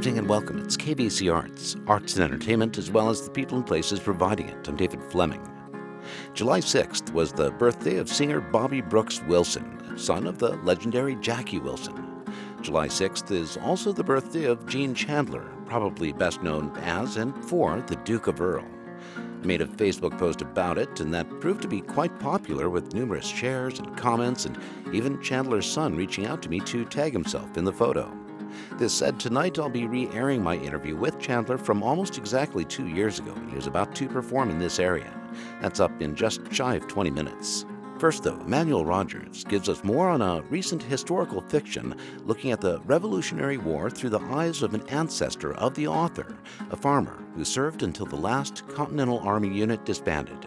evening and welcome. It's KBC Arts and entertainment, as well as the people and places providing it. I'm David Fleming. July 6th was the birthday of singer Bobby Brooks Wilson, son of the legendary Jackie Wilson. July 6th is also the birthday of Gene Chandler, probably best known as and for the Duke of Earl. I made a Facebook post about it, and that proved to be quite popular, with numerous shares and comments, and even Chandler's son reaching out to me to tag himself in the photo. This said, tonight I'll be re-airing my interview with Chandler from almost exactly 2 years ago when he was about to perform in this area. That's up in just shy of 20 minutes. First, though, Emmanuel Rogers gives us more on a recent historical fiction looking at the Revolutionary War through the eyes of an ancestor of the author, a farmer who served until the last Continental Army unit disbanded.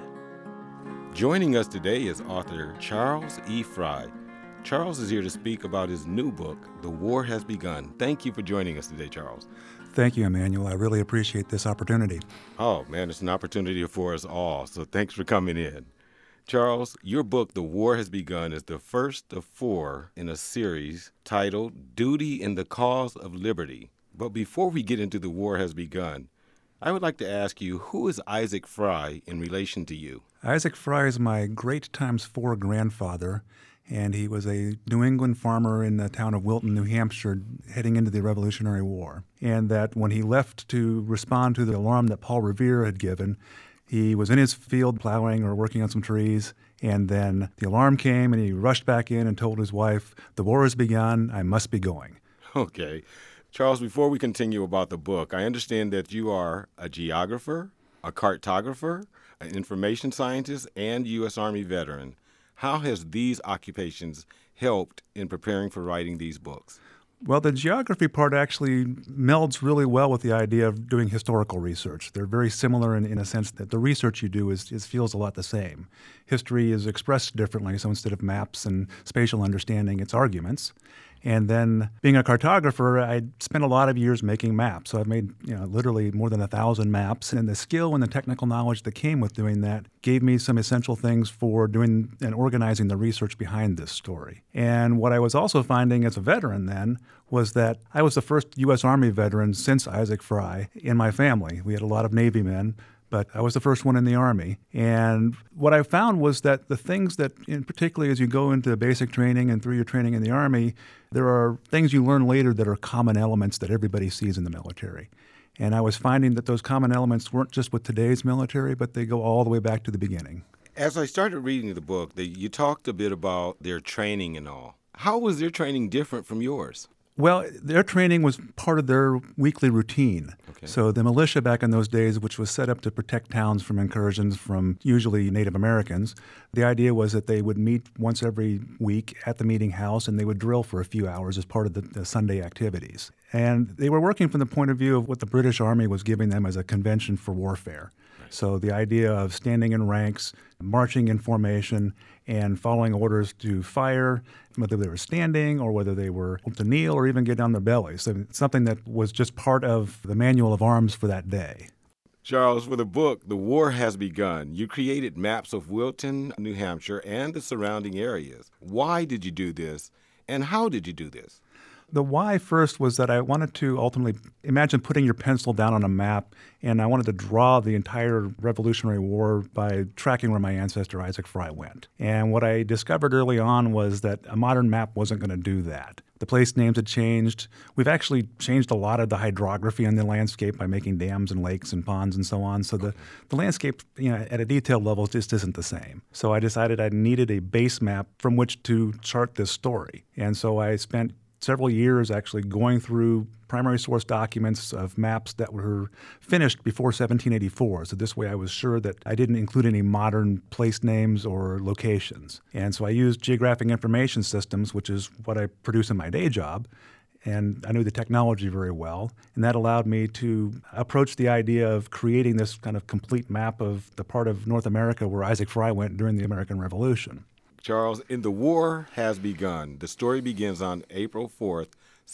Joining us today is author Charles E. Fry. Charles is here to speak about his new book, The War Has Begun. Thank you for joining us today, Charles. Thank you, Emmanuel. I really appreciate this opportunity. Oh, man, it's an opportunity for us all, so thanks for coming in. Charles, your book, The War Has Begun, is the first of 4 in a series titled Duty in the Cause of Liberty. But before we get into The War Has Begun, I would like to ask you, who is Isaac Fry in relation to you? Isaac Fry is my great times 4 grandfather, and he was a New England farmer in the town of Wilton, New Hampshire, heading into the Revolutionary War. And that when he left to respond to the alarm that Paul Revere had given, he was in his field plowing or working on some trees, and then the alarm came, and he rushed back in and told his wife, "The war has begun, I must be going." Okay. Charles, before we continue about the book, I understand that you are a geographer, a cartographer, an information scientist, and U.S. Army veteran. How has these occupations helped in preparing for writing these books? Well, the geography part actually melds really well with the idea of doing historical research. They're very similar in a sense that the research you do feels a lot the same. History is expressed differently, so instead of maps and spatial understanding, it's arguments. And then being a cartographer, I spent a lot of years making maps. So I've made literally more than 1,000 maps. And the skill and the technical knowledge that came with doing that gave me some essential things for doing and organizing the research behind this story. And what I was also finding as a veteran then was that I was the first U.S. Army veteran since Isaac Fry in my family. We had a lot of Navy men, but I was the first one in the Army. And what I found was that the things that, particularly as you go into basic training and through your training in the Army, there are things you learn later that are common elements that everybody sees in the military. And I was finding that those common elements weren't just with today's military, but they go all the way back to the beginning. As I started reading the book, you talked a bit about their training and all. How was their training different from yours? Well, their training was part of their weekly routine. Okay. So the militia back in those days, which was set up to protect towns from incursions from usually Native Americans, the idea was that they would meet once every week at the meeting house, and they would drill for a few hours as part of the Sunday activities. And they were working from the point of view of what the British Army was giving them as a convention for warfare. So the idea of standing in ranks, marching in formation, and following orders to fire, whether they were standing or whether they were to kneel or even get on their bellies. So something that was just part of the manual of arms for that day. Charles, for the book, The War Has Begun, you created maps of Wilton, New Hampshire, and the surrounding areas. Why did you do this, and how did you do this? The why first was that I wanted to ultimately imagine putting your pencil down on a map, and I wanted to draw the entire Revolutionary War by tracking where my ancestor Isaac Fry went. And what I discovered early on was that a modern map wasn't going to do that. The place names had changed. We've actually changed a lot of the hydrography on the landscape by making dams and lakes and ponds and so on. So the landscape, at a detailed level just isn't the same. So I decided I needed a base map from which to chart this story. And so I spent several years actually going through primary source documents of maps that were finished before 1784. So this way I was sure that I didn't include any modern place names or locations. And so I used geographic information systems, which is what I produce in my day job, and I knew the technology very well. And that allowed me to approach the idea of creating this kind of complete map of the part of North America where Isaac Fry went during the American Revolution. Charles, in The War Has Begun, the story begins on April 4th,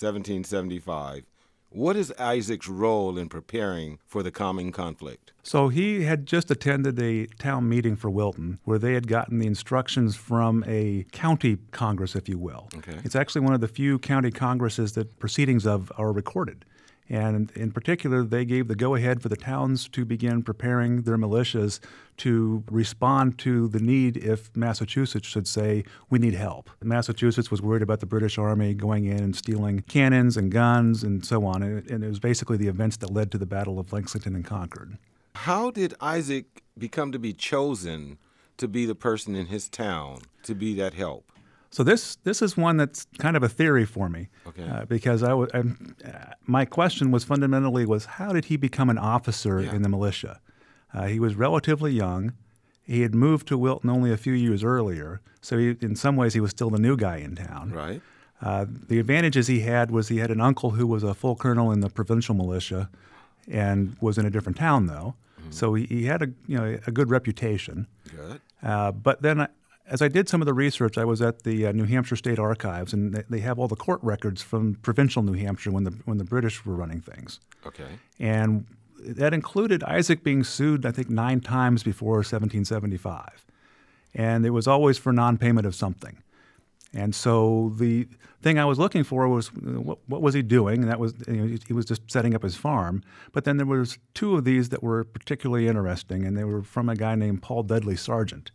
1775. What is Isaac's role in preparing for the coming conflict? So he had just attended a town meeting for Wilton where they had gotten the instructions from a county congress, if you will. Okay. It's actually one of the few county congresses that proceedings of are recorded. And in particular, they gave the go-ahead for the towns to begin preparing their militias to respond to the need if Massachusetts should say, we need help. Massachusetts was worried about the British Army going in and stealing cannons and guns and so on. And it was basically the events that led to the Battle of Lexington and Concord. How did Isaac become to be chosen to be the person in his town to be that help? So this is one that's kind of a theory for me, Okay. because my question was fundamentally how did he become an officer in the militia? He was relatively young. He had moved to Wilton only a few years earlier, so in some ways he was still the new guy in town. Right. The advantages he had was he had an uncle who was a full colonel in the provincial militia, and was in a different town though. Mm-hmm. So he had a good reputation. Good. But then, as I did some of the research, I was at the New Hampshire State Archives, and they have all the court records from provincial New Hampshire when the British were running things. Okay. And that included Isaac being sued, I think, 9 times before 1775. And it was always for non-payment of something. And so the thing I was looking for was what was he doing? And that was he was just setting up his farm. But then there was 2 of these that were particularly interesting, and they were from a guy named Paul Dudley Sargent.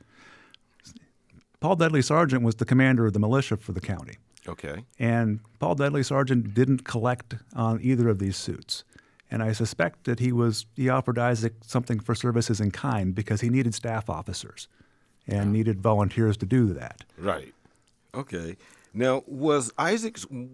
Paul Dudley Sargent was the commander of the militia for the county. Okay. And Paul Dudley Sargent didn't collect on either of these suits. And I suspect that he offered Isaac something for services in kind because he needed staff officers and needed volunteers to do that. Right. Okay. Now, was Isaac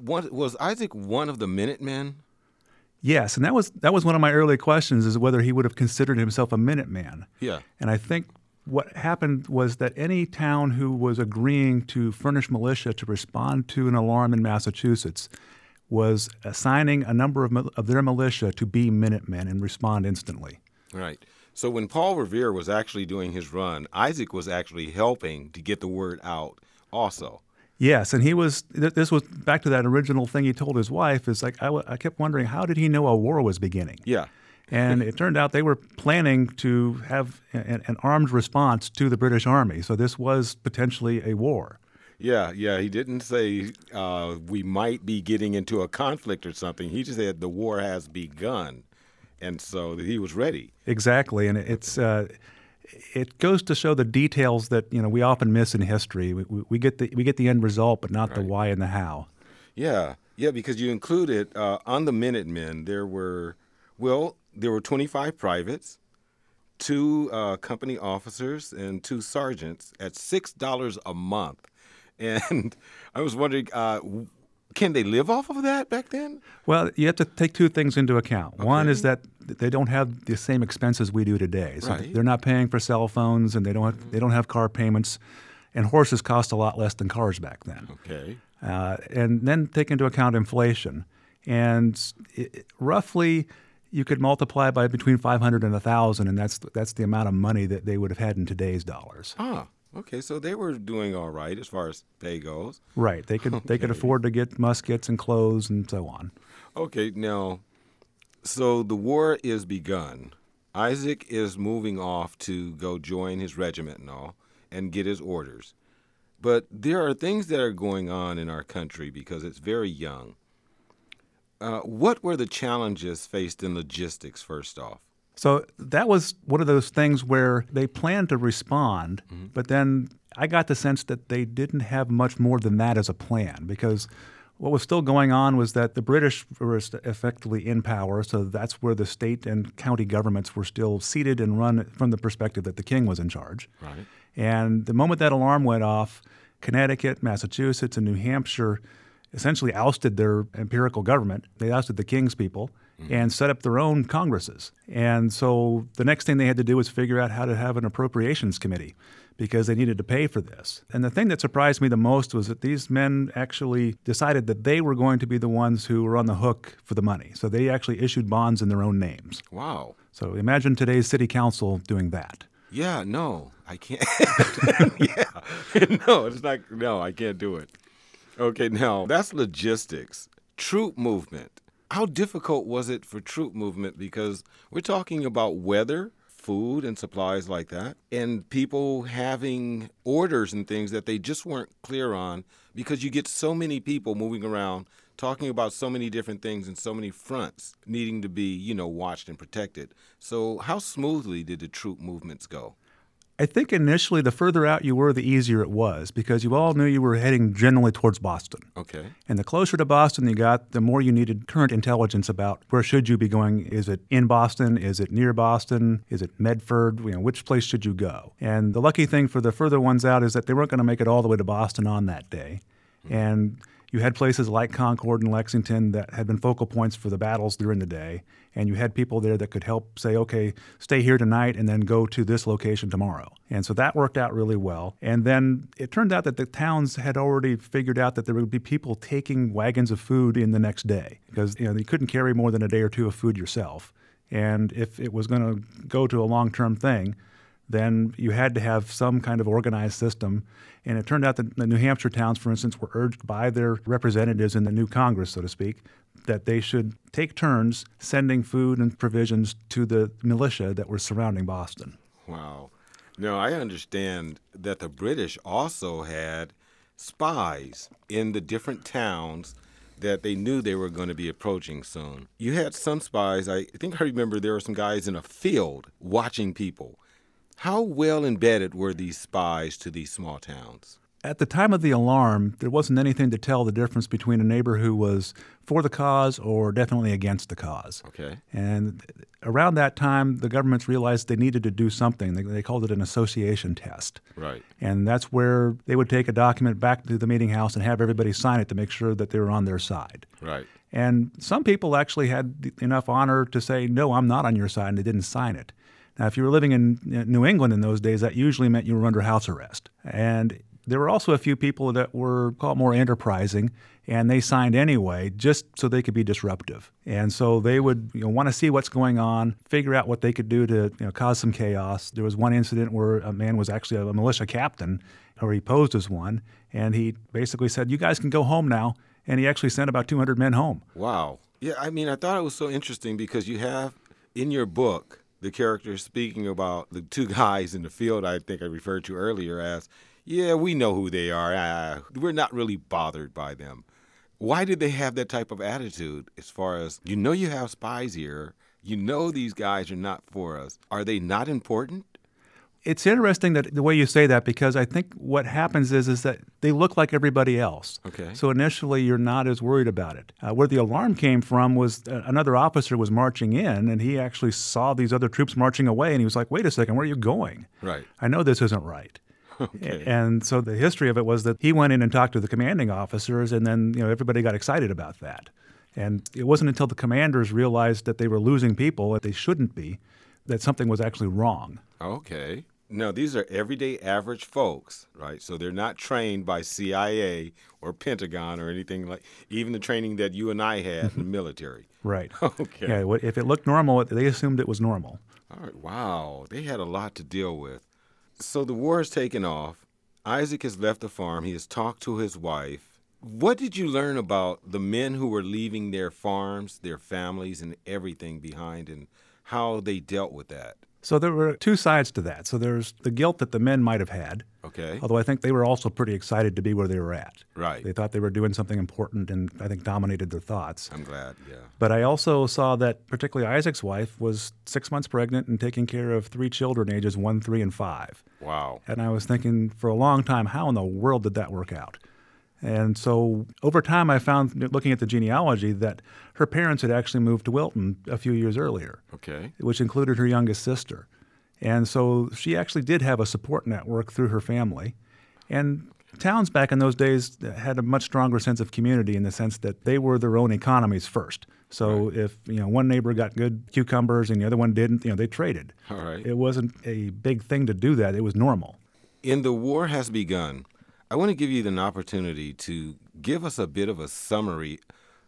one of the Minutemen? Yes, and that was one of my early questions, is whether he would have considered himself a Minuteman. Yeah. And I think what happened was that any town who was agreeing to furnish militia to respond to an alarm in Massachusetts was assigning a number of their militia to be Minutemen and respond instantly. Right. So when Paul Revere was actually doing his run, Isaac was actually helping to get the word out also. Yes, and this was back to that original thing he told his wife, is like, I kept wondering, how did he know a war was beginning? Yeah. And it turned out they were planning to have an armed response to the British Army. So this was potentially a war. Yeah. He didn't say we might be getting into a conflict or something. He just said the war has begun. And so he was ready. Exactly. And it goes to show the details that we often miss in history. We get the end result, but not the why and the how. Yeah, because you included on the Minutemen there were 25 privates, 2 company officers, and 2 sergeants at $6 a month. And I was wondering, can they live off of that back then? Well, you have to take 2 things into account. Okay. One is that they don't have the same expenses we do today. So they're not paying for cell phones, and they don't have car payments, and horses cost a lot less than cars back then. Okay. And then take into account inflation. And roughly you could multiply by between 500 and 1,000, and that's the amount of money that they would have had in today's dollars. Ah, okay. So they were doing all right as far as pay goes. Right. They could afford to get muskets and clothes and so on. Okay. Now, so the war is begun. Isaac is moving off to go join his regiment and all and get his orders. But there are things that are going on in our country because it's very young. What were the challenges faced in logistics, first off? So that was one of those things where they planned to respond, but then I got the sense that they didn't have much more than that as a plan, because what was still going on was that the British were effectively in power, so that's where the state and county governments were still seated and run from the perspective that the king was in charge. Right. And the moment that alarm went off, Connecticut, Massachusetts, and New Hampshire essentially ousted their imperial government. They ousted the king's people and set up their own congresses. And so the next thing they had to do was figure out how to have an appropriations committee, because they needed to pay for this. And the thing that surprised me the most was that these men actually decided that they were going to be the ones who were on the hook for the money. So they actually issued bonds in their own names. Wow. So imagine today's city council doing that. Yeah, no, I can't. No, I can't do it. Okay, now that's logistics. Troop movement. How difficult was it for troop movement? Because we're talking about weather, food, and supplies like that, and people having orders and things that they just weren't clear on, because you get so many people moving around talking about so many different things and so many fronts needing to be, watched and protected. So how smoothly did the troop movements go? I think initially the further out you were, the easier it was because you all knew you were heading generally towards Boston. Okay. And the closer to Boston you got, the more you needed current intelligence about where should you be going. Is it in Boston? Is it near Boston? Is it Medford? Which place should you go? And the lucky thing for the further ones out is that they weren't going to make it all the way to Boston on that day. And you had places like Concord and Lexington that had been focal points for the battles during the day, and you had people there that could help say, okay, stay here tonight and then go to this location tomorrow. And so that worked out really well. And then it turned out that the towns had already figured out that there would be people taking wagons of food in the next day because you couldn't carry more than a day or two of food yourself. And if it was going to go to a long-term thing, then you had to have some kind of organized system. And it turned out that the New Hampshire towns, for instance, were urged by their representatives in the new Congress, so to speak, that they should take turns sending food and provisions to the militia that were surrounding Boston. Wow. Now, I understand that the British also had spies in the different towns that they knew they were going to be approaching soon. You had some spies. I think I remember there were some guys in a field watching people. How well embedded were these spies to these small towns? At the time of the alarm, there wasn't anything to tell the difference between a neighbor who was for the cause or definitely against the cause. Okay. And around that time, the governments realized they needed to do something. They called it an association test. Right. And that's where they would take a document back to the meeting house and have everybody sign it to make sure that they were on their side. Right. And some people actually had enough honor to say, no, I'm not on your side, and they didn't sign it. Now, if you were living in New England in those days, that usually meant you were under house arrest. And there were also a few people that were called more enterprising, and they signed anyway just so they could be disruptive. And so they would want to see what's going on, figure out what they could do to cause some chaos. There was one incident where a man was actually a militia captain, or he posed as one, and he basically said, you guys can go home now. And he actually sent about 200 men home. Wow. Yeah, I thought it was so interesting because you have in your book the character speaking about the two guys in the field I think I referred to earlier as, yeah, we know who they are. We're not really bothered by them. Why did they have that type of attitude as far as, you have spies here, these guys are not for us. Are they not important? It's interesting that the way you say that because I think what happens is that they look like everybody else. Okay. So initially you're not as worried about it. Where the alarm came from was another officer was marching in and he actually saw these other troops marching away and he was like, wait a second, where are you going? Right. I know this isn't right. Okay. And so the history of it was that he went in and talked to the commanding officers and then everybody got excited about that. And it wasn't until the commanders realized that they were losing people that they shouldn't be, that something was actually wrong. Okay. No, these are everyday average folks, right? So they're not trained by CIA or Pentagon or anything like even the training that you and I had in the military. Right. Okay. Yeah, if it looked normal, they assumed it was normal. All right. Wow. They had a lot to deal with. So the war has taken off. Isaac has left the farm. He has talked to his wife. What did you learn about the men who were leaving their farms, their families, and everything behind and how they dealt with that? So there were two sides to that. So there's the guilt that the men might have had. Okay. Although I think they were also pretty excited to be where they were at. Right. They thought they were doing something important and I think dominated their thoughts. I'm glad, yeah. But I also saw that particularly Isaac's wife was 6 months pregnant and taking care of 3 children ages 1, 3, and 5. Wow. And I was thinking for a long time, how in the world did that work out? And so over time, I found, looking at the genealogy, that her parents had actually moved to Wilton a few years earlier, Okay. which included her youngest sister. And so she actually did have a support network through her family. And towns back in those days had a much stronger sense of community in the sense that they were their own economies first. So if one neighbor got good cucumbers and the other one didn't, they traded. All right. It wasn't a big thing to do that. It was normal. In The War Has Begun, I want to give you an opportunity to give us a bit of a summary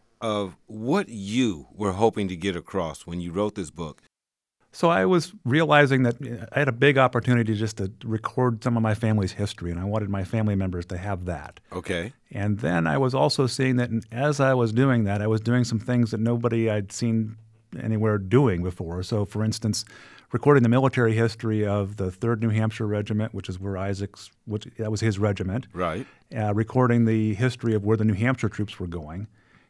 of what you were hoping to get across when you wrote this book. So I was realizing that I had a big opportunity just to record some of my family's history, and I wanted my family members to have that. Okay. And then I was also seeing that as I was doing that, I was doing some things that nobody I'd seen anywhere doing before. So, for instance, recording the military history of the 3rd New Hampshire Regiment, which is where that was his regiment. Right. Recording the history of where the New Hampshire troops were going.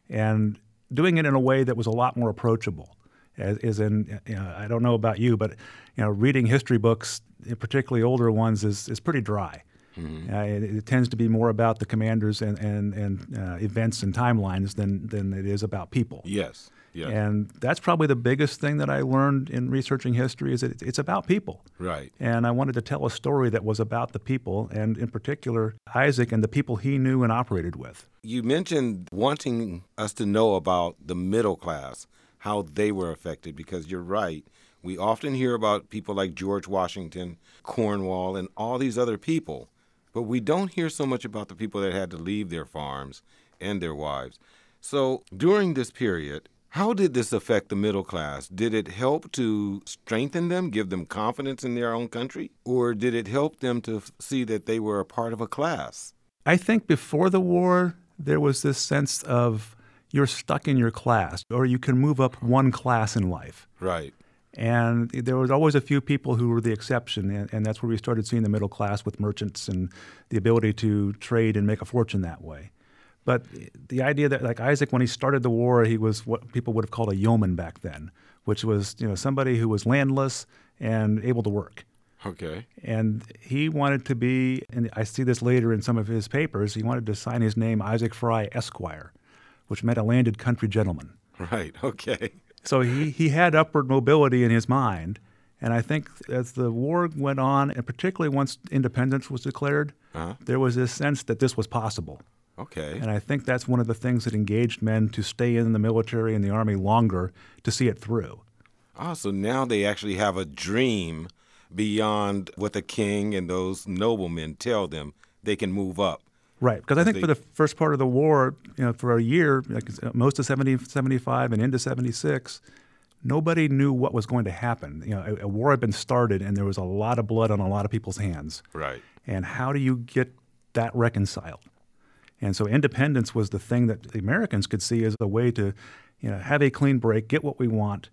and doing it in a way that was a lot more approachable. As in, I don't know about you, but reading history books, particularly older ones, is pretty dry. Mm-hmm. It tends to be more about the commanders and events and timelines than it is about people. Yes. Yes. And that's probably the biggest thing that I learned in researching history is that it's about people. Right. And I wanted to tell a story that was about the people, and in particular, Isaac and the people he knew and operated with. You mentioned wanting us to know about the middle class, how they were affected, because you're right. We often hear about people like George Washington, Cornwall, and all these other people, but we don't hear so much about the people that had to leave their farms and their wives. So during this period, how did this affect the middle class? Did it help to strengthen them, give them confidence in their own country? Or did it help them to see that they were a part of a class? I think before the war, there was this sense of you're stuck in your class, or you can move up one class in life. Right. And there was always a few people who were the exception, and that's where we started seeing the middle class with merchants and the ability to trade and make a fortune that way. But the idea that, like Isaac, when he started the war, he was what people would have called a yeoman back then, which was somebody who was landless and able to work. Okay. And he wanted to be, and I see this later in some of his papers, he wanted to sign his name Isaac Fry Esquire, which meant a landed country gentleman. Right, okay. So he had upward mobility in his mind, and I think as the war went on, and particularly once independence was declared, there was this sense that this was possible. Okay. And I think that's one of the things that engaged men to stay in the military and the army longer to see it through. Ah, so now they actually have a dream beyond what the king and those noblemen tell them. They can move up. Right, because I think for the first part of the war, for a year, like most of 75 and into 76, nobody knew what was going to happen. A war had been started, and there was a lot of blood on a lot of people's hands. Right. And how do you get that reconciled? And so independence was the thing that the Americans could see as a way to, have a clean break, get what we want,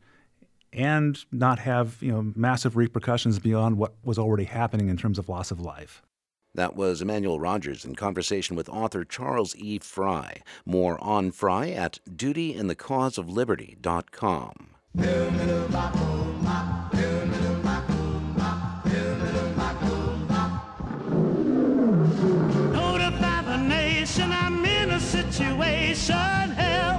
and not have, massive repercussions beyond what was already happening in terms of loss of life. That was Emmanuel Rogers in conversation with author Charles E. Fry. More on Fry at dutyandthecauseofliberty.com. Notify the nation I'm in a situation, hell.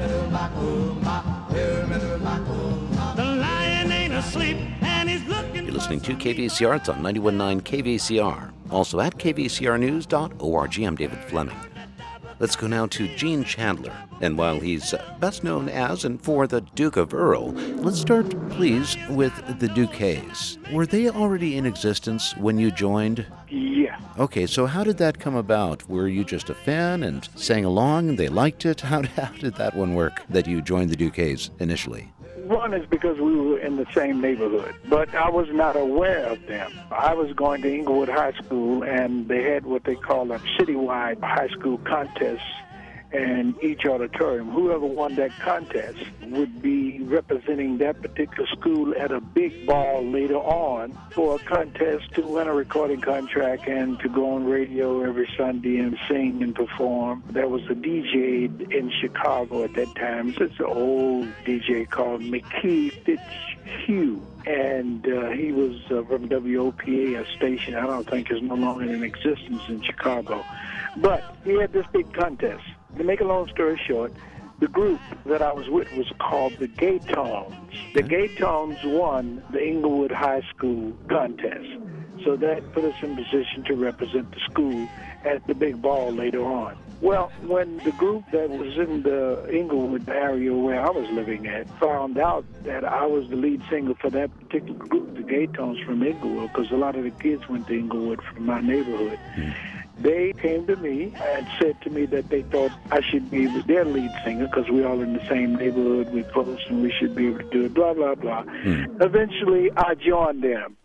The lion ain't asleep and he's looking. You're listening to KVCR. It's on 91.9 KVCR. Also at kvcrnews.org. I'm David Fleming. Let's go now to Gene Chandler. And while he's best known as and for the Duke of Earl, let's start, please, with the Duquesnes. Were they already in existence when you joined? Yeah. Okay, so how did that come about? Were you just a fan and sang along and they liked it? How did that one work, that you joined the Duquesnes initially? One is because we were in the same neighborhood, but I was not aware of them. I was going to Inglewood High School, and they had what they call a citywide high school contest, and each auditorium, whoever won that contest would be representing that particular school at a big ball later on for a contest to win a recording contract and to go on radio every Sunday and sing and perform. There was a DJ in Chicago at that time. It's an old DJ called McKee Fitzhugh. And he was from WOPA, a station I don't think is no longer in existence in Chicago. But he had this big contest. To make a long story short, the group that I was with was called the Gaytones. The Gaytones won the Inglewood High School contest. So that put us in position to represent the school at the big ball later on. Well, when the group that was in the Inglewood area where I was living at found out that I was the lead singer for that particular group, the Gaytones from Inglewood, because a lot of the kids went to Inglewood from my neighborhood, they came to me and said to me that they thought I should be their lead singer because we're all in the same neighborhood, we're close, and we should be able to do it, blah, blah, blah. Eventually, I joined them.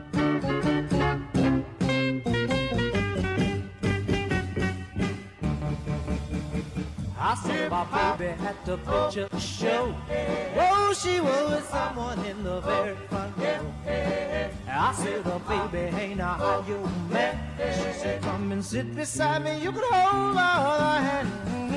I saw my baby at the picture show. Oh, she was with someone in the very front row. I said, oh, baby, hey, now how you met? She said, come and sit beside me. You could hold her hand.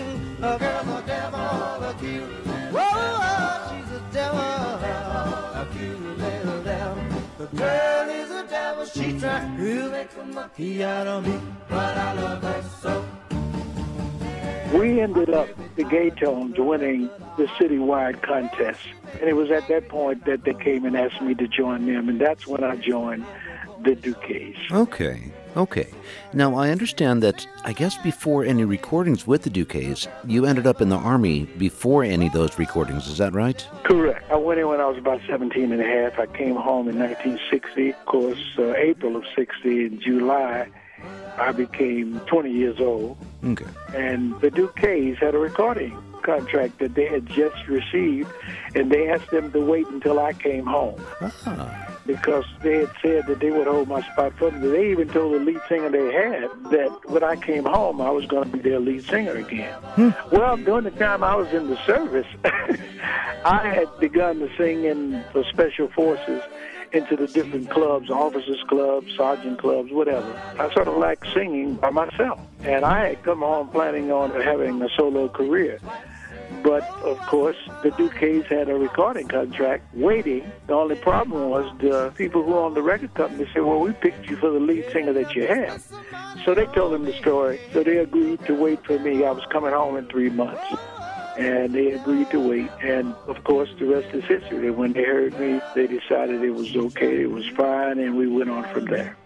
A girl's a devil, a cute. Whoa, she's a devil, a cute little devil. The girl is a devil, she tried to make a monkey out of me, but I love her so. We ended up, the Gay Tones, winning the citywide contest. And it was at that point that they came and asked me to join them, and that's when I joined the Duquesnes. Okay. Now, I understand that, I guess before any recordings with the Duquesnes, you ended up in the Army before any of those recordings. Is that right? Correct. I went in when I was about 17 and a half. I came home in 1960. Of course, April of 60, in July, I became 20 years old. Okay. And the Duquesnes had a recording contract that they had just received, and they asked them to wait until I came home. Because they had said that they would hold my spot for me. They even told the lead singer they had that when I came home, I was going to be their lead singer again. Well, during the time I was in the service, I had begun to sing in the Special Forces into the different clubs, officers' clubs, sergeant clubs, whatever. I sort of liked singing by myself. And I had come home planning on having a solo career. But, of course, the Duquesnes had a recording contract waiting. The only problem was the people who owned the record company said, well, we picked you for the lead singer that you have. So they told him the story. So they agreed to wait for me. I was coming home in 3 months. And they agreed to wait. And, of course, the rest is history. When they heard me, they decided it was okay, it was fine, and we went on from there.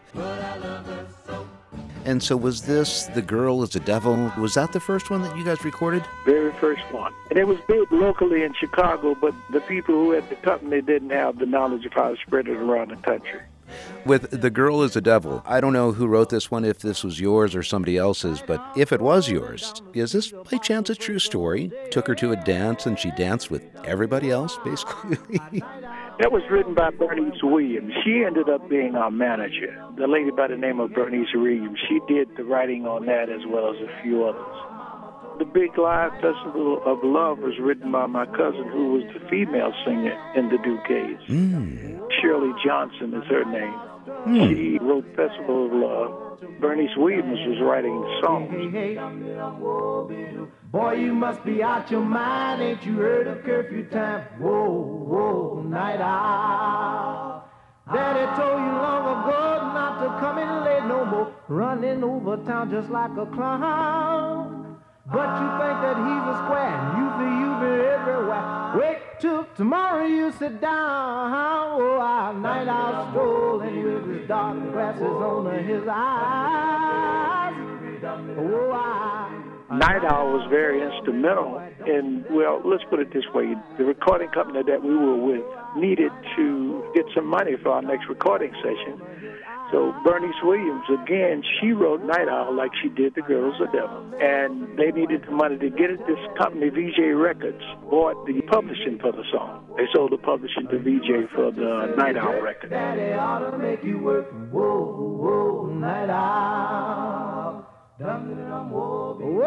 And so was this The Girl is a Devil? Was that the first one that you guys recorded? Very first one. And it was big locally in Chicago, but the people who had the company didn't have the knowledge of how to spread it around the country. With The Girl is a Devil, I don't know who wrote this one, if this was yours or somebody else's, but if it was yours, is this by chance a true story? Took her to a dance and she danced with everybody else, basically? That was written by Bernice Williams. She ended up being our manager. The lady by the name of Bernice Williams, she did the writing on that as well as a few others. The Big Live Festival of Love was written by my cousin, who was the female singer in the Duquesnes. Shirley Johnson is her name. She wrote Festival of Love. Bernice Williams was writing songs. Boy, you must be out your mind. Ain't you heard of curfew time? Whoa, whoa, night owl. Daddy told you long ago not to come in late no more. Running over town just like a clown. But you think that he's a square, and you be everywhere. Wait till tomorrow you sit down. Oh, our night owl strolling with his dark glasses on his eyes. Oh, Night Owl was very instrumental in, well, let's put it this way. The recording company that we were with needed to get some money for our next recording session. So Bernice Williams, again, she wrote Night Owl like she did The Girl is a Devil. And they needed the money to get it. This company, VJ Records, bought the publishing for the song. They sold the publishing to VJ for the Night Owl record. Daddy ought to make you work. Whoa, whoa, Night Owl. Whoa,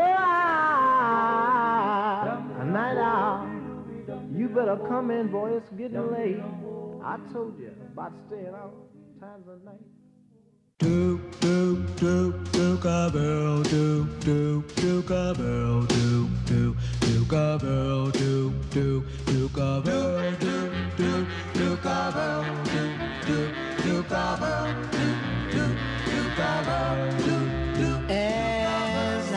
Night Owl. You better come in, boy, it's getting late. I told you about staying out times of night. Do do do do girl do do do girl do do do girl do do do girl do do do girl do do do girl do do do girl do do. As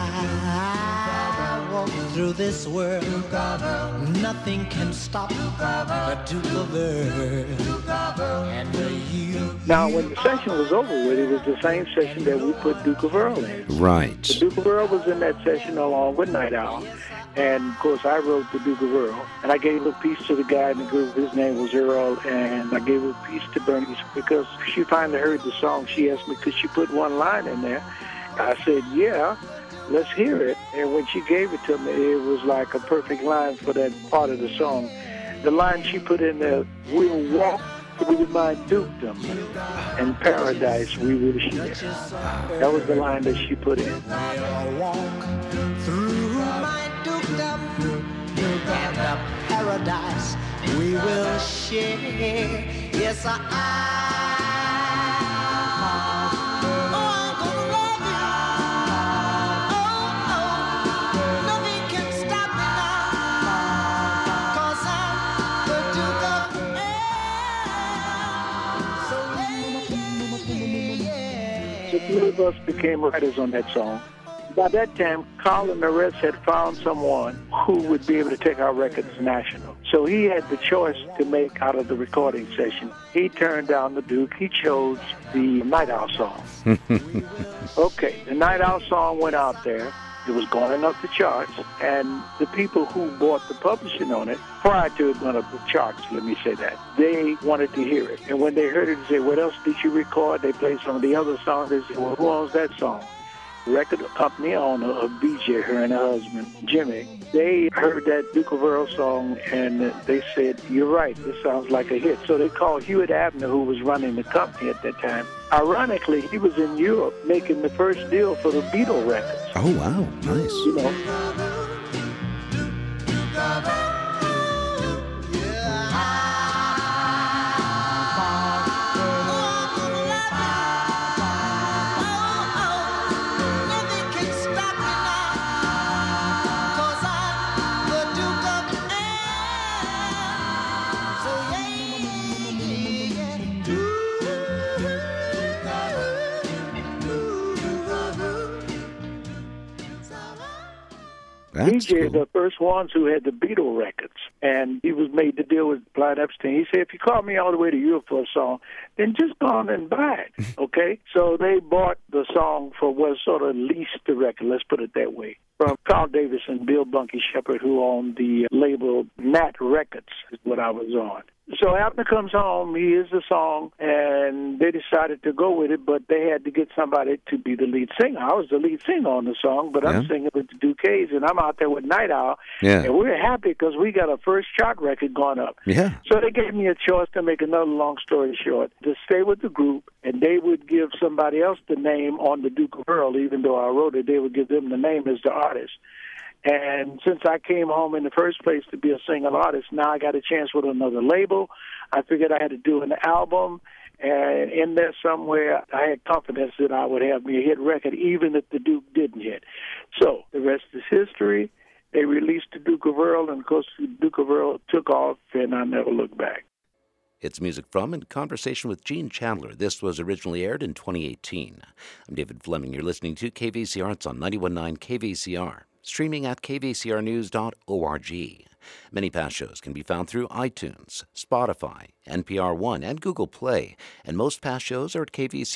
I walk through this world, nothing can stop the Duke of Earl and you. Now, when the session was over with, it was the same session that we put Duke of Earl in. Right. The Duke of Earl was in that session along with Night Owl. And, of course, I wrote the Duke of Earl. And I gave a piece to the guy in the group. His name was Earl. And I gave a piece to Bernice because she finally heard the song. She asked me, could she put one line in there? I said, yeah, let's hear it. And when she gave it to me, it was like a perfect line for that part of the song. The line she put in there, we'll walk through my dukedom, and paradise we will share. That was the line that she put in. We'll walk through my dukedom, and the paradise we will share. Yes, I'm gonna love you. Oh, no, nothing of us became writers on that song. By that time, Carl and the rest had found someone who would be able to take our records national. So he had the choice to make out of the recording session. He turned down the Duke. He chose the Night Owl song. Okay, the Night Owl song went out there. It was going up the charts, and the people who bought the publishing on it, prior to it going up the charts, let me say that, they wanted to hear it. And when they heard it, they said, what else did you record? They played some of the other songs. They said, well, who owns that song? Record company owner of BJ, her and her husband, Jimmy, they heard that Duke of Earl song, and they said, you're right, this sounds like a hit. So they called Hewitt Abner, who was running the company at that time. Ironically, he was in Europe making the first deal for the Beatle records. Oh, wow. Nice. You know. BJ is the first ones who had the Beatle records, and he was made to deal with Blind Epstein. He said, if you call me all the way to Europe for a song, then just go on and buy it, okay? So they bought the song for what sort of leased the record, let's put it that way, from Carl Davis and Bill Bunky Shepherd, who owned the label Nat Records, is what I was on. So Abner comes home, he hears the song, and they decided to go with it, but they had to get somebody to be the lead singer. I was the lead singer on the song, but I'm singing with the Duquesnes, and I'm out there with Night Owl, and we're happy because we got a first chart record going up. Yeah. So they gave me a choice, to make another long story short, to stay with the group, and they would give somebody else the name on the Duke of Earl, even though I wrote it, they would give them the name as the artist. And since I came home in the first place to be a single artist, now I got a chance with another label. I figured I had to do an album, and in there somewhere I had confidence that I would have me a hit record even if the Duke didn't hit. So the rest is history. They released the Duke of Earl, and of course the Duke of Earl took off, and I never looked back. It's music from and conversation with Gene Chandler. This was originally aired in 2018. I'm David Fleming. You're listening to KVCR Arts on 91.9 KVCR. Streaming at kvcrnews.org. Many past shows can be found through iTunes, Spotify, NPR One, and Google Play, and most past shows are at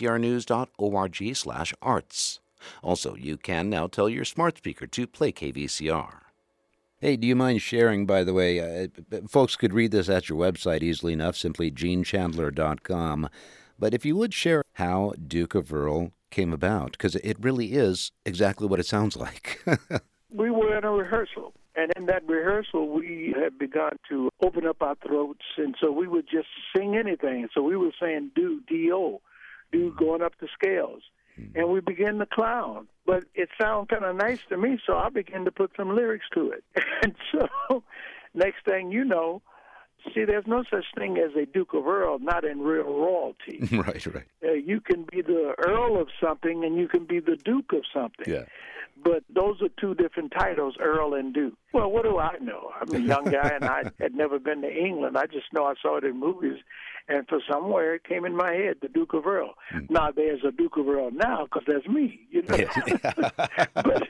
kvcrnews.org/arts. Also, you can now tell your smart speaker to play KVCR. Hey, do you mind sharing, by the way, folks could read this at your website easily enough, simply genechandler.com, but if you would share how Duke of Earl came about, because it really is exactly what it sounds like. We were in a rehearsal, and in that rehearsal, we had begun to open up our throats, and so we would just sing anything. So we were saying do, D-O, do going up the scales, and we began to clown. But it sounded kind of nice to me, so I began to put some lyrics to it. And so next thing you know, see, there's no such thing as a Duke of Earl, not in real royalty. Right. You can be the Earl of something, and you can be the Duke of something. Yeah. But those are two different titles, Earl and Duke. Well, what do I know? I'm a young guy, and I had never been to England. I just know I saw it in movies, and for somewhere it came in my head, the Duke of Earl. Now, there's a Duke of Earl now, because there's me, you know. But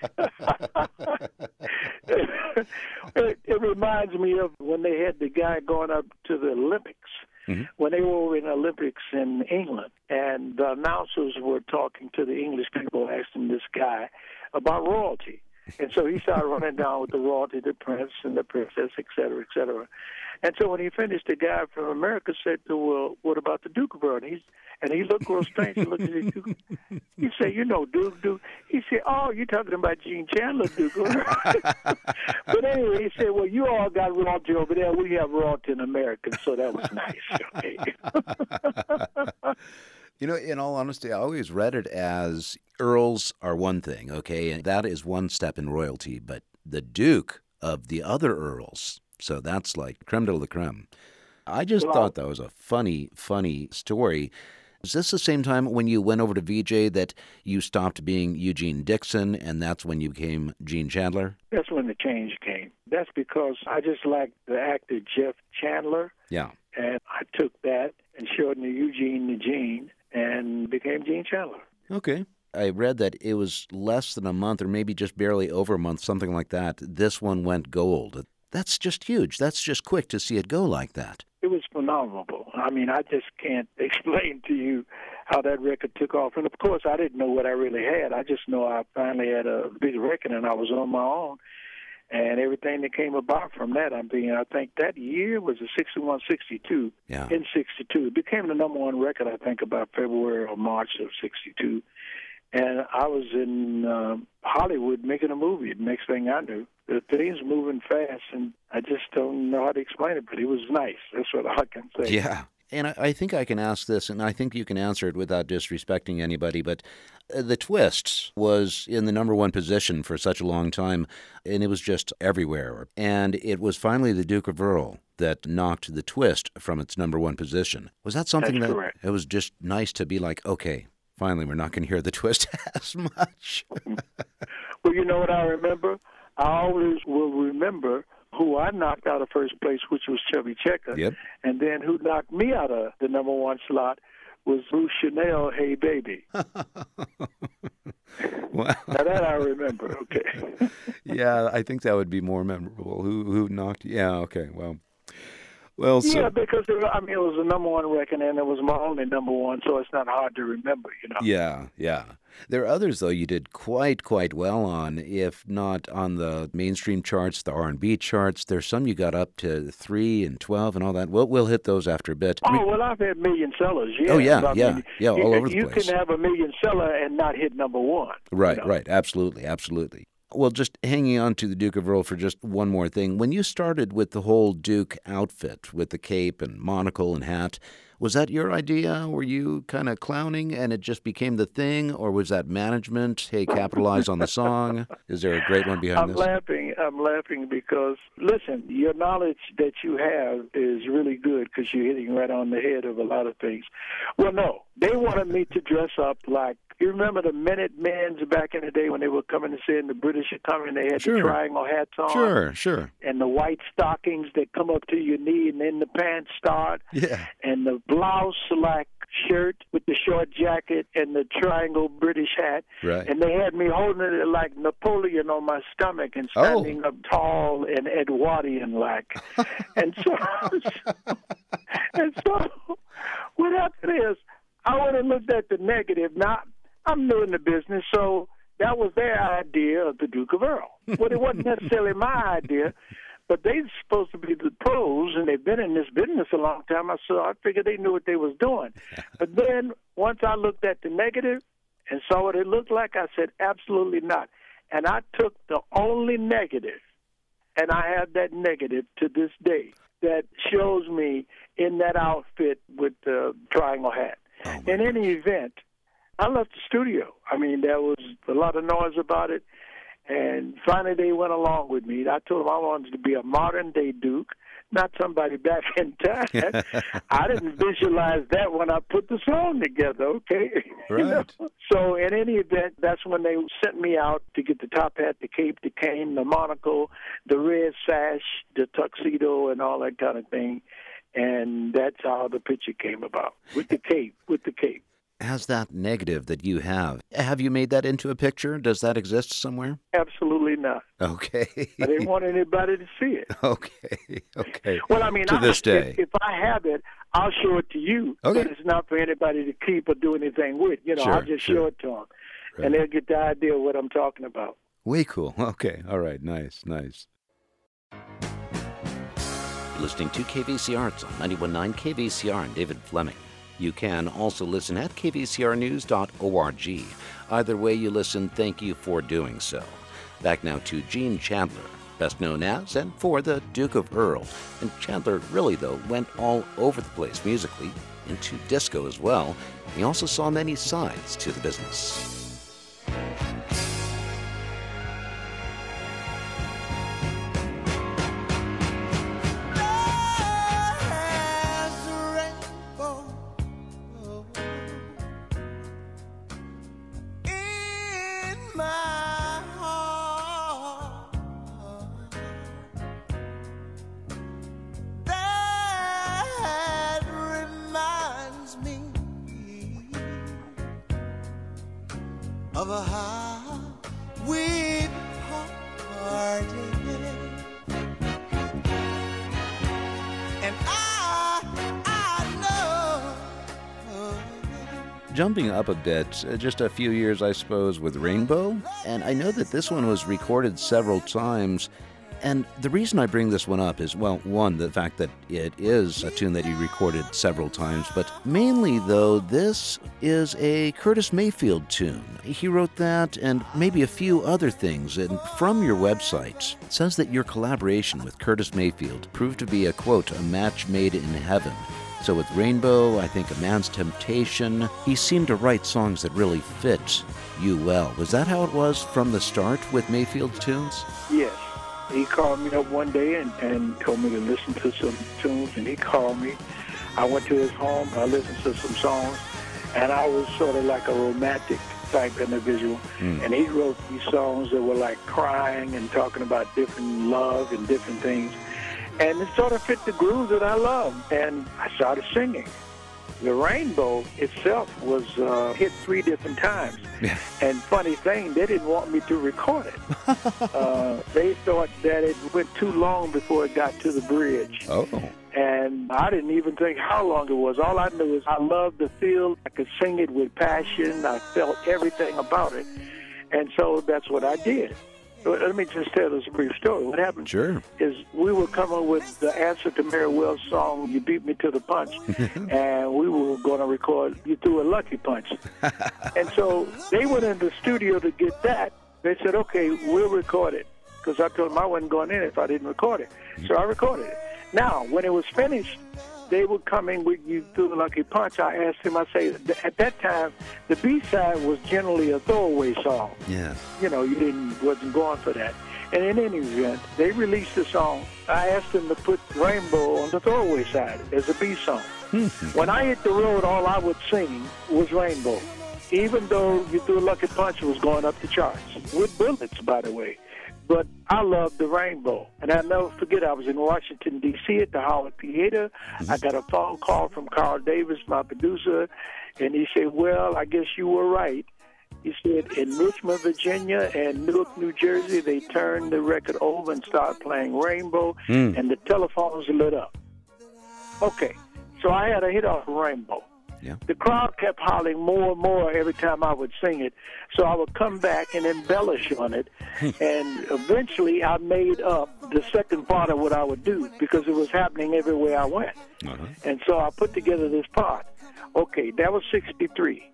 it reminds me of when they had the guy going up to the Olympics. When they were in the Olympics in England, and the announcers were talking to the English people, asking this guy about royalty. And so he started running down with the royalty, the prince and the princess, et cetera, et cetera. And so when he finished, the guy from America said, well, what about the Duke of Earl? And he looked real strange. He looked at the Duke. He said, you know, Duke. He said, oh, you're talking about Gene Chandler, Duke. But anyway, he said, well, you all got royalty over there. We have royalty in America, so that was nice. Okay. You know, in all honesty, I always read it as earls are one thing, okay, and that is one step in royalty, but the Duke of the other earls, so that's like creme de la creme. I just thought that was a funny story. Is this the same time when you went over to VJ that you stopped being Eugene Dixon, and that's when you became Gene Chandler? That's when the change came. That's because I just liked the actor Jeff Chandler. Yeah. And I took that and shortened the Eugene to Gene and became Gene Chandler. Okay. I read that it was less than a month or maybe just barely over a month, something like that. This one went gold. That's just huge. That's just quick to see it go like that. It was phenomenal. I mean, I just can't explain to you how that record took off. And, of course, I didn't know what I really had. I just know I finally had a big record and I was on my own. And everything that came about from that, I think that year was a 61, 62. Yeah. In 62. It became the number one record, I think, about February or March of 62. And I was in Hollywood making a movie. The next thing I knew, the things moving fast, and I just don't know how to explain it, but it was nice. That's what I can say. Yeah. And I think I can ask this, and I think you can answer it without disrespecting anybody, but The Twist was in the number one position for such a long time, and it was just everywhere. And it was finally the Duke of Earl that knocked The Twist from its number one position. Was that something That's that correct. It was just nice to be like, okay, finally we're not going to hear The Twist as much? Well, you know what I remember? I always will remember who I knocked out of first place, which was Chubby Checker. Yep. And then who knocked me out of the number one slot was Bruce Chanel, Hey Baby. Wow. Now that I remember, okay. Yeah, I think that would be more memorable. Who knocked? Yeah, okay, well, so Yeah, because it was the number one record, and it was my only number one, so it's not hard to remember, you know. yeah. There are others though you did quite well on, if not on the mainstream charts, the R&B charts. There's some you got up to 3 and 12 and all that. We'll hit those after a bit. Oh, well, I've had million sellers, yeah. Oh, yeah, I mean, yeah, all over the place. You can have a million seller and not hit number one. Right, you know? right, absolutely. Well, just hanging on to the Duke of Earl for just one more thing. When you started with the whole Duke outfit, with the cape and monocle and hat, was that your idea? Were you kind of clowning and it just became the thing? Or was that management? Hey, capitalize on the song. Is there a great one behind this? I'm laughing because, listen, your knowledge that you have is really good because you're hitting right on the head of a lot of things. Well, no, they wanted me to dress up like, you remember the Minutemen back in the day when they were coming to say the British are coming, they had Sure. the triangle hats on. Sure. And the white stockings that come up to your knee and then the pants start. Yeah. And the blouse like shirt with the short jacket and the triangle British hat. Right. And they had me holding it like Napoleon on my stomach and standing up tall and Edwardian like. and so what happened is I went and looked at the negative. Now I'm new in the business, so that was their idea of the Duke of Earl. Well, it wasn't necessarily my idea, but they're supposed to be the pros, and they've been in this business a long time. So I figured they knew what they was doing. But then once I looked at the negative and saw what it looked like, I said, absolutely not. And I took the only negative, and I have that negative to this day, that shows me in that outfit with the triangle hat. In any event, I left the studio. I mean, there was a lot of noise about it, and finally they went along with me. I told them I wanted to be a modern-day Duke, not somebody back in time. I didn't visualize that when I put the song together, okay? Right. You know? So in any event, that's when they sent me out to get the top hat, the cape, the cane, the monocle, the red sash, the tuxedo, and all that kind of thing. And that's how the picture came about, with the cape. Has that negative that you have you made that into a picture? Does that exist somewhere? Absolutely not. Okay. I didn't want anybody to see it. Okay. Well, I mean, to this day. if I have it, I'll show it to you. Okay. But it's not for anybody to keep or do anything with. You know, Sure, I'll just show it to them. Right. And they'll get the idea of what I'm talking about. Way cool. Okay. All right. Nice. Listening to KVC Arts on 91.9 KVCR and David Fleming. You can also listen at kvcrnews.org. Either way you listen, thank you for doing so. Back now to Gene Chandler, best known as and for the Duke of Earl. And Chandler really, though, went all over the place musically, into disco as well. He also saw many sides to the business. My heart that reminds me of how we parted. And I know. Jumping up a bit, just a few years, I suppose, with Rainbow, and I know that this one was recorded several times. And the reason I bring this one up is, well, one, the fact that it is a tune that he recorded several times, but mainly, though, this is a Curtis Mayfield tune. He wrote that and maybe a few other things. And from your website, it says that your collaboration with Curtis Mayfield proved to be a, quote, a match made in heaven. So with Rainbow, I think A Man's Temptation, he seemed to write songs that really fit you well. Was that how it was from the start with Mayfield's tunes? Yes. He called me up one day and told me to listen to some tunes, and he called me. I went to his home, I listened to some songs, and I was sort of like a romantic type individual. And he wrote these songs that were like crying and talking about different love and different things. And it sort of fit the groove that I love, and I started singing. The Rainbow itself was hit 3 different times. Yeah. And funny thing, they didn't want me to record it. They thought that it went too long before it got to the bridge. Oh. And I didn't even think how long it was. All I knew is I loved the feel. I could sing it with passion. I felt everything about it. And so that's what I did. Let me just tell this brief story. What happened is we were coming with the answer to Mary Wells' song, You Beat Me to the Punch, and we were going to record You Threw a Lucky Punch. And so they went in the studio to get that. They said, okay, we'll record it, because I told them I wasn't going in if I didn't record it. So I recorded it. Now, when it was finished, they were coming with You Threw a Lucky Punch. I asked him, I say, at that time, the B-side was generally a throwaway song. Yeah. You know, wasn't going for that. And in any event, they released the song. I asked them to put Rainbow on the throwaway side as a B song. When I hit the road, all I would sing was Rainbow, even though You Threw a Lucky Punch was going up the charts, with bullets, by the way. But I loved the Rainbow. And I'll never forget, I was in Washington, D.C. at the Howard Theater. I got a phone call from Carl Davis, my producer, and he said, well, I guess you were right. He said, in Richmond, Virginia and Newark, New Jersey, they turned the record over and started playing Rainbow, and the telephones lit up. Okay, so I had a hit off of Rainbow. Yeah. The crowd kept hollering more and more every time I would sing it, so I would come back and embellish on it, and eventually I made up the second part of what I would do, because it was happening everywhere I went. And so I put together this part. Okay, that was 63.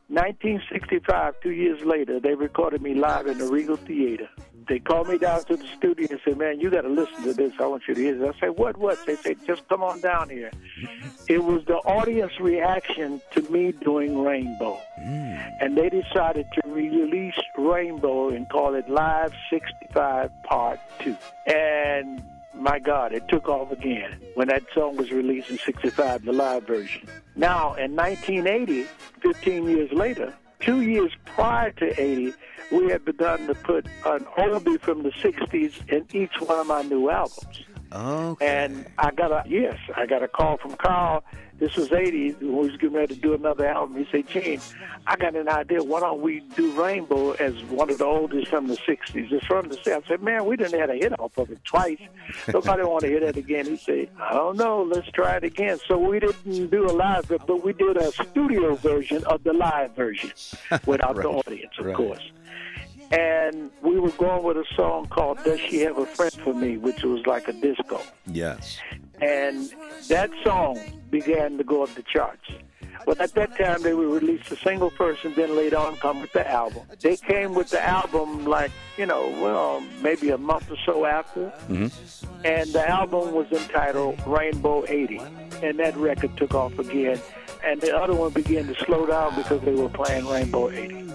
1965, 2 years later, they recorded me live in the Regal Theater. They called me down to the studio and said, man, you got to listen to this. I want you to hear this. I said, what? They said, just come on down here. It was the audience reaction to me doing Rainbow. And they decided to release Rainbow and call it Live 65 Part 2. And my God, it took off again when that song was released in 65, the live version. Now, in 1980, 15 years later, 2 years prior to 80, we had begun to put an oldie from the 60s in each one of my new albums. Okay. And I got a call from Carl. This was 80, when we was getting ready to do another album. He said, Gene, I got an idea. Why don't we do Rainbow as one of the oldest from the 60s? It's from the 60s. I said, man, we didn't have a hit off of it twice. Nobody want to hear that again. He said, I don't know. Let's try it again. So we didn't do a live, but we did a studio version of the live version without the audience, of course. And we were going with a song called Does She Have a Friend for Me, which was like a disco. Yes. And that song began to go up the charts. But at that time, they would release the single first and then later on come with the album. They came with the album like, maybe a month or so after. And the album was entitled Rainbow 80. And that record took off again. And the other one began to slow down because they were playing Rainbow 80.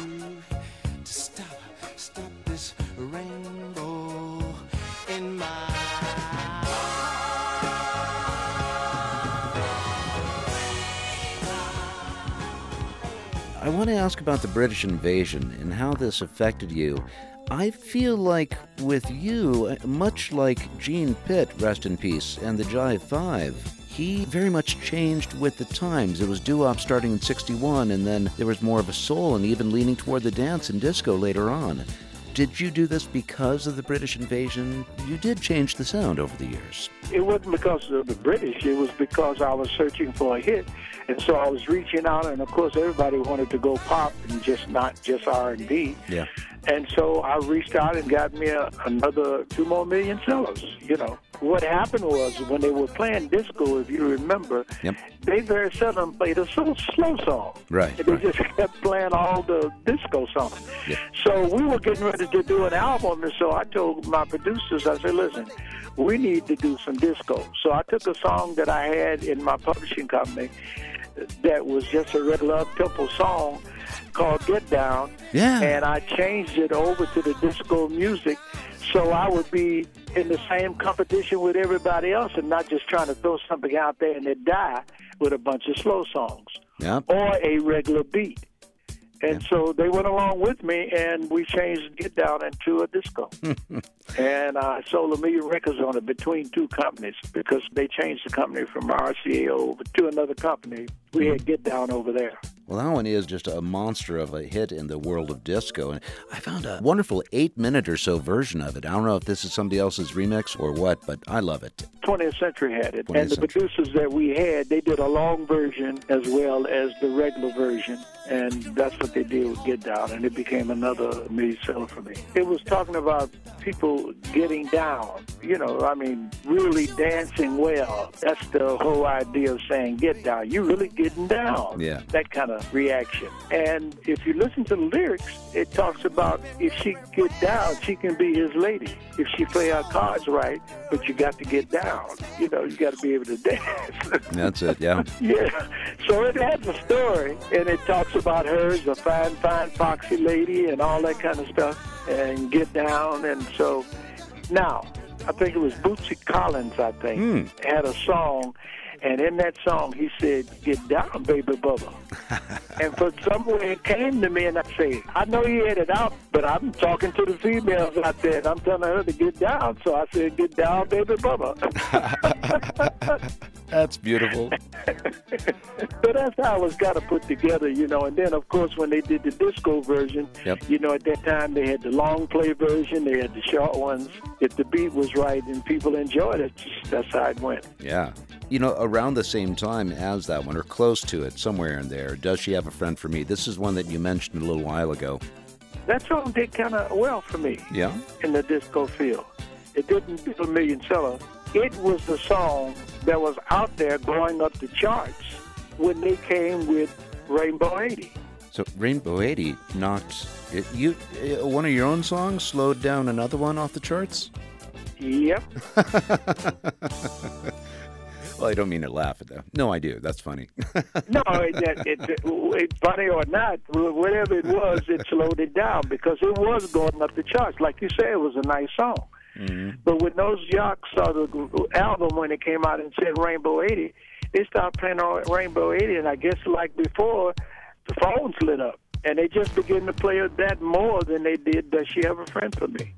Stop this rainbow in my I want to ask about the British invasion and how this affected you. I feel like with you, much like Gene Pitt, rest in peace, and the Jive 5, he very much changed with the times. It was doo-wop starting in 61, and then there was more of a soul and even leaning toward the dance and disco later on. Did you do this because of the British invasion? You did change the sound over the years. It wasn't because of the British. It was because I was searching for a hit. And so I was reaching out, and of course everybody wanted to go pop and not just R&B. Yeah. And so I reached out and got me another 2 more million sellers, What happened was when they were playing disco, if you remember, Yep. they very seldom played a slow song. Right. They just kept playing all the disco songs. Yeah. So we were getting ready to do an album, and so I told my producers, I said, listen, we need to do some disco. So I took a song that I had in my publishing company that was just a regular up-tempo song called Get Down, and I changed it over to the disco music so I would be in the same competition with everybody else and not just trying to throw something out there and it die with a bunch of slow songs or a regular beat. And so they went along with me, and we changed Get Down into a disco. And I sold 1 million records on it between 2 companies because they changed the company from RCA over to another company. We had Get Down over there. Well, that one is just a monster of a hit in the world of disco. And I found a wonderful 8-minute or so version of it. I don't know if this is somebody else's remix or what, but I love it. 20th Century had it. And the producers that we had, they did a long version as well as the regular version. And that's what they did with Get Down, and it became another million seller for me. It was talking about people getting down, really dancing well. That's the whole idea of saying get down. You really getting down. Yeah. That kind of reaction. And if you listen to the lyrics, it talks about if she get down, she can be his lady. If she play her cards right, but you got to get down. You got to be able to dance. That's it, yeah. Yeah. So it has a story, and it talks about her as a fine, foxy lady and all that kind of stuff, and get down. And so now, I think it was Bootsy Collins, had a song, and in that song he said, get down, baby bubba. And for some way it came to me, and I said, I know he had it out, but I'm talking to the females out there, and I'm telling her to get down. So I said, get down, baby bubba. That's beautiful. So that's how it was got to put together, And then, of course, when they did the disco version, at that time they had the long play version, they had the short ones. If the beat was right and people enjoyed it, that's how it went. Yeah. Around the same time as that one, or close to it, somewhere in there, Does She Have a Friend for Me? This is one that you mentioned a little while ago. That song did kind of well for me. Yeah? In the disco field. It didn't do a million seller. It was the song that was out there going up the charts when they came with Rainbow 80. So Rainbow 80 knocked one of your own songs slowed down another one off the charts? Yep. Well, I don't mean to laugh at that. No, I do. That's funny. No, it's funny or not, whatever it was, it slowed it down because it was going up the charts. Like you said, it was a nice song. Mm-hmm. But when those jocks saw the album when it came out and said Rainbow 80, they started playing on Rainbow 80, and I guess like before, the phones lit up. And they just began to play that more than they did Does She Have a Friend for Me?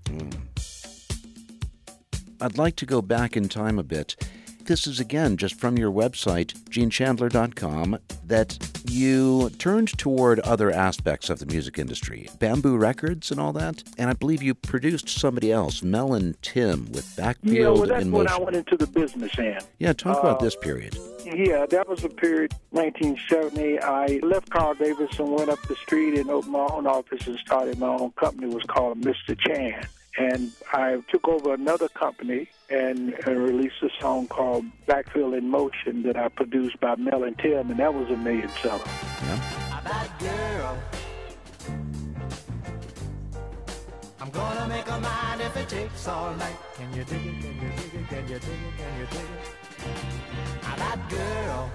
I'd like to go back in time a bit. This is, again, just from your website, GeneChandler.com, that you turned toward other aspects of the music industry, Bamboo Records and all that, and I believe you produced somebody else, Mel and Tim, with Backfield that's in when Motion. I went into the business end. Yeah, talk about this period. Yeah, that was the period, 1970. I left Carl Davis and went up the street and opened my own office and started my own company. It was called Mr. Chan. And I took over another company and released a song called Backfield in Motion that I produced by Mel and Tim, and that was a million seller. Yeah. That girl, I'm gonna make a mind if it takes all night. Can you dig it? Can you dig it? Can you dig it? Can you dig it? That girl,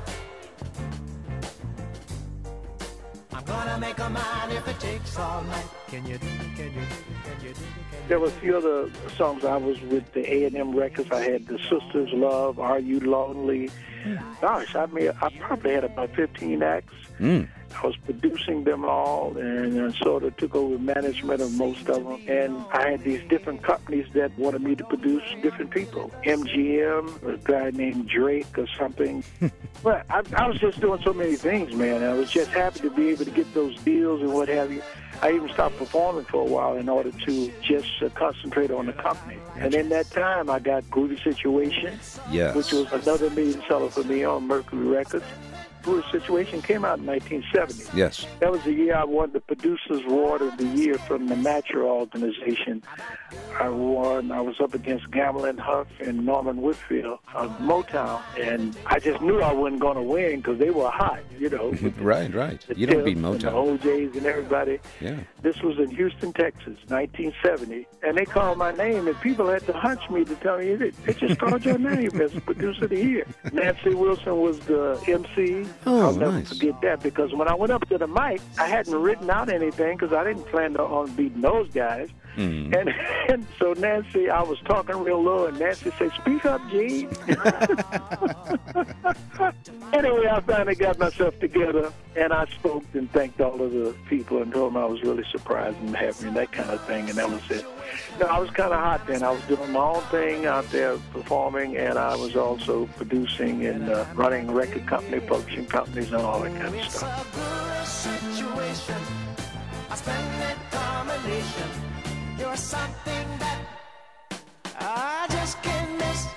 I'm gonna make a mind if it takes all night. Can you dig it? Can you dig it? Can you dig it? There were a few other songs. I was with the A&M Records. I had The Sisters Love, Are You Lonely? Gosh, I probably had about 15 acts. I was producing them all and sort of took over management of most of them. And I had these different companies that wanted me to produce different people. MGM, a guy named Drake or something. But I was just doing so many things, man. I was just happy to be able to get those deals and what have you. I even stopped performing for a while in order to just concentrate on the company. And in that time, I got Groovy Situation, Yes. which was another million seller for me on Mercury Records. Groovy Situation came out in 1970. Yes. That was the year I won the Producers Award of the Year from the Matra organization. I won. I was up against Gamble & Huff and Norman Whitfield of Motown, and I just knew I wasn't going to win because they were hot, you know. Right. The You don't beat Tips and the Motown. OJs and everybody. Yeah. This was in Houston, Texas, 1970. And they called my name, and people had to hunch me to tell me, they just called your name as Producer of the Year. Nancy Wilson was the MC. Oh, I'll never nice. forget that, because when I went up to the mic, I hadn't written out anything because I didn't plan on beating those guys. And so Nancy, I was talking real low, and Nancy said, "Speak up, Gene." Anyway, I finally got myself together, and I spoke and thanked all of the people and told them I was really surprised and happy and that kind of thing, and that was it. No, I was kind of hot then. I was doing my own thing out there performing, and I was also producing and running record company, publishing companies, and all that kind of stuff. It's a good situation, a splendid combination. You're something that I just can't miss.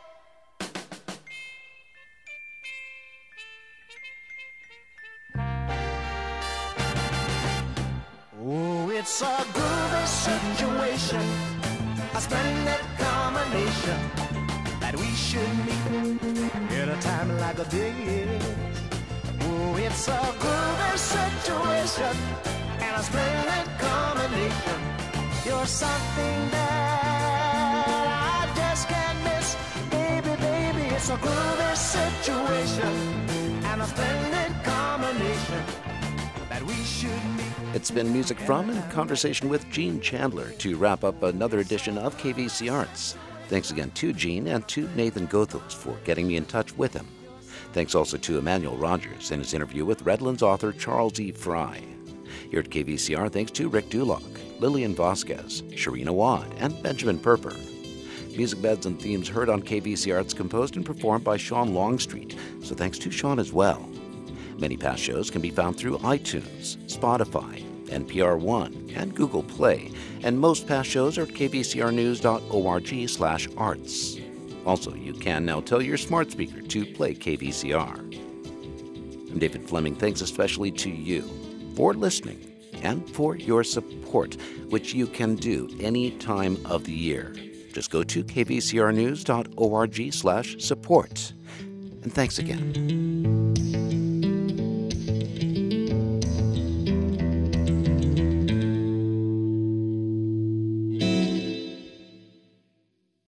Oh, it's a groovy situation, a splendid combination that we should meet at a time like this. Oh, it's a groovy situation and a splendid combination. You're something that I just can't miss. Baby, baby, it's a groovy situation and a splendid combination that we should meet. It's been music from and conversation with Gene Chandler to wrap up another edition of KVC Arts. Thanks again to Gene and to Nathan Goethals for getting me in touch with him. Thanks also to Emmanuel Rogers in his interview with Redlands author Charles E. Fry. Here at KVCR, thanks to Rick Duloc, Lillian Vasquez, Sharina Wad, and Benjamin Perper. Music beds and themes heard on KVC Arts composed and performed by Sean Longstreet, so thanks to Sean as well. Many past shows can be found through iTunes, Spotify, NPR One, and Google Play, and most past shows are at kvcrnews.org/arts. Also, you can now tell your smart speaker to play KVCR. I'm David Fleming. Thanks especially to you for listening and for your support, which you can do any time of the year. Just go to kvcrnews.org/support. And thanks again.